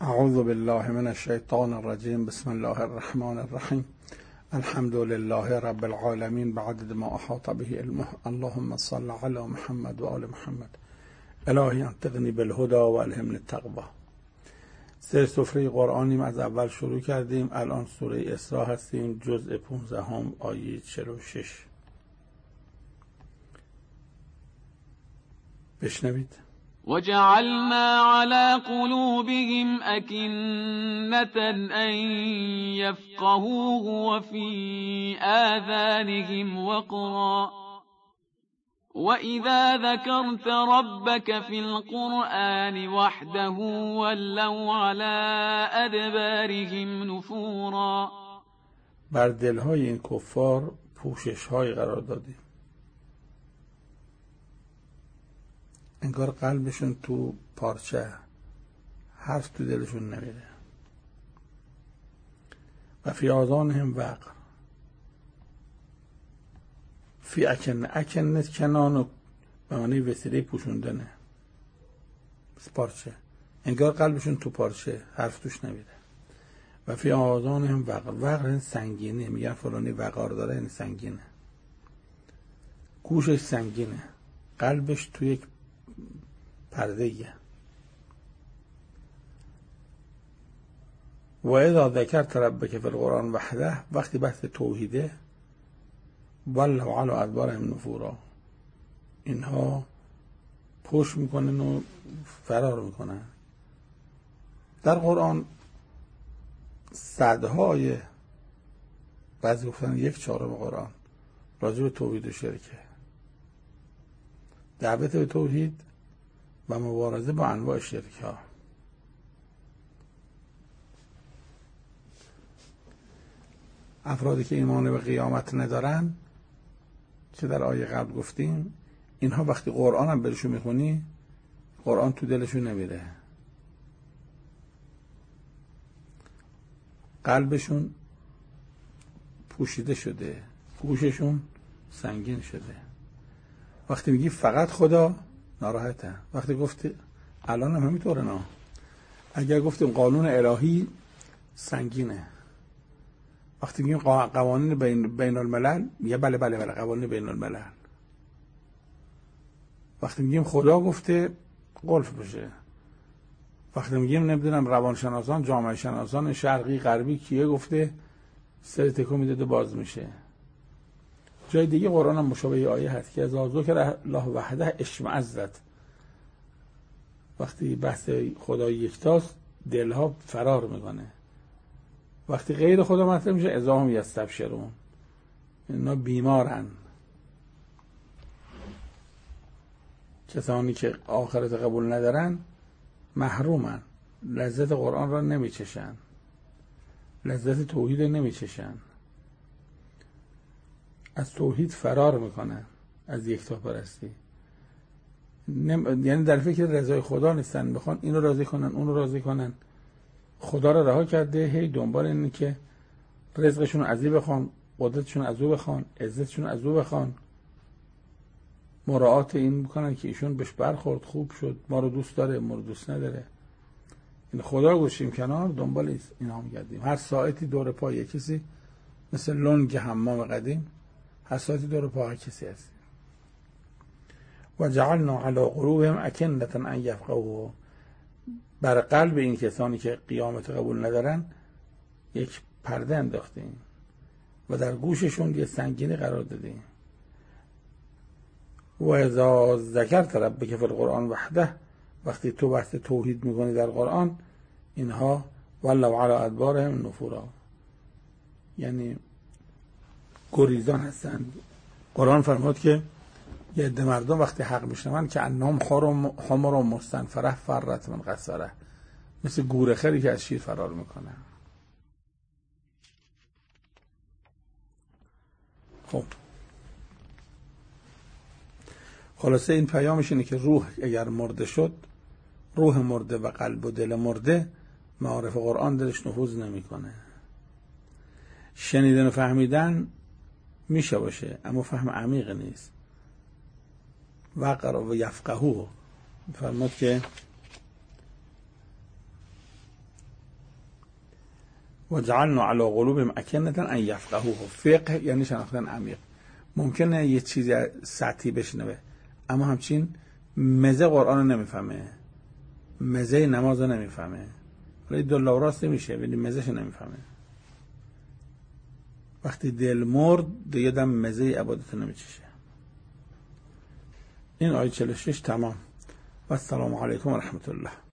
اعوذ بالله من الشیطان الرجیم. بسم الله الرحمن الرحیم. الحمد لله رب العالمین بعدد ما احاط به علمه. اللهم صل علی محمد و آل محمد. الهی انطقنی بالهدى و الهمنی التقوی. سه سفره قرآنیم، از اول شروع کردیم. الان سوره اسراء هستیم، جزء 15 آیه 46. بشنوید. وجعلنا على قلوبهم أكنة أن يفقهوه وفي آذانهم وقرا وإذا ذكرت ربك في القرآن وحده ولوا على أدبارهم نفورا. بر دلهای این کفار پوشش‌های قرار دادیم، انگار قلبشون تو پارچه، حرف تو دلشون نمیره. و فی آذانهم وقر. فی اکنت کنان به معنی وسیله پوشوندنه، پارچه، انگار قلبشون تو پارچه، حرف توش نمیره. و فی آذانهم وقر. وقر این سنگینه، میگن فلانی وقار داره، این سنگینه، گوشش سنگینه، قلبش تو یک پرده‌ایه. و اذا ذکرت ربک فی القرآن وحده، وقتی بحث توحیده، ولوا علی ادبارهم نفورا، اینها پشت میکنن و فرار میکنن. در قرآن صدهای، بعضی گفتن 1/4 قرآن راجع به توحید و شرکه، دعوت به توحید و مبارزه با انواع شرک ها. افرادی که ایمان به قیامت ندارن، که در آیه قبل گفتیم، اینها وقتی قرآن هم برشون میخونی، قرآن تو دلشون نمیره، قلبشون پوشیده شده، گوششون سنگین شده. وقتی میگی فقط خدا، ناراحته. وقتی گفتی، الان هم همینطوره، نه، اگر گفتیم قانون الهی، سنگینه. وقتی میگیم قوانین بین الملل، میگه بله قوانین بین الملل. وقتی میگیم خدا گفته، قلف بشه. وقتی میگیم نمیدونم روانشناسان، جامعه شناسان شرقی غربی کیه گفته، سر تکون میده باز میشه. جای دیگه قرآن هم مشابه آیه هست که از ذکر الله وحده اشمئزت. وقتی بحث خدای یکتاست، دلها فرار میکنه. وقتی غیر خدا مطرح میشه، اذا هم یستبشرون، اینا بیمارن. کسانی که آخرت قبول ندارن محرومن، لذت قرآن را نمیچشن، لذت توحید نمیچشن، از توحید فرار میکنن، از یکتاپرستی. یعنی در فکر رضای خدا نیستن، میخوان اینو راضی کنن، اونو راضی کنن. خدا را رها کرده، هی دنبال اینه که رزقشون از این بخوان، قدرتشون از او بخوان، عزتشون از او بخوان، مراعات این بکنن که ایشون بهش برخورد، خوب شد، ما رو دوست داره، ما رو دوست نداره. این خدا رو گوشیم کنار، دنبال اینا میگردیم. هر ساعتی دور پای کسی، مثل لنگ حمام قدیم، هر ساعتی دور پای کسی هست. و جعلنا علی قلوبهم اکنة ان یفقهوه. بر قلب این کسانی که قیامت قبول ندارن یک پرده انداختیم و در گوششون یه سنگینی قرار دادیم. و اذا ذکرت ربک فی القرآن وحده، وقتی تو بحث توحید میکنی در قرآن، اینها ولوا علی ادبارهم نفورا، یعنی گریزان هستند. قرآن فرمود که یه عده مردم وقتی حق میشنون که انهم حمر مستنفره فرت من قصره، مثل گورخری که از شیر فرار میکنه. خب خلاصه این پیامش اینه که روح اگر مرده شد، روح مرده و قلب و دل مرده، معارف قرآن دلش نفوذ نمیکنه. شنیدن و فهمیدن میشه باشه، اما فهم عمیق نیست. وقر و یفقهو فرمود که و جعلنا علی قلوبهم اکنة ان یفقهوه. فقه یعنی شناختن عمیق. ممکنه یه چیزی سطحی بشنوه اما همچین مزه قرآن رو نمیفهمه، مزه نماز رو نمیفهمه، ولی دل و راست نمیشه، ولی مزهش نمیفهمه. وقتی دل مرد دیگه دم مزه عبادت نمیچشه. این آیه 46 تمام. و السلام علیکم و رحمت الله.